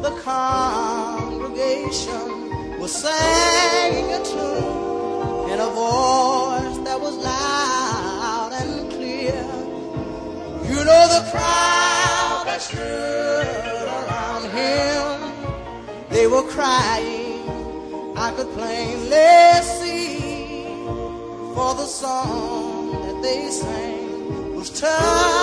the congregation was singing a tune in a voice that was loud and clear. You know, the crowd that stood around him, they were crying, I could plainly see, for the song that they sang was touching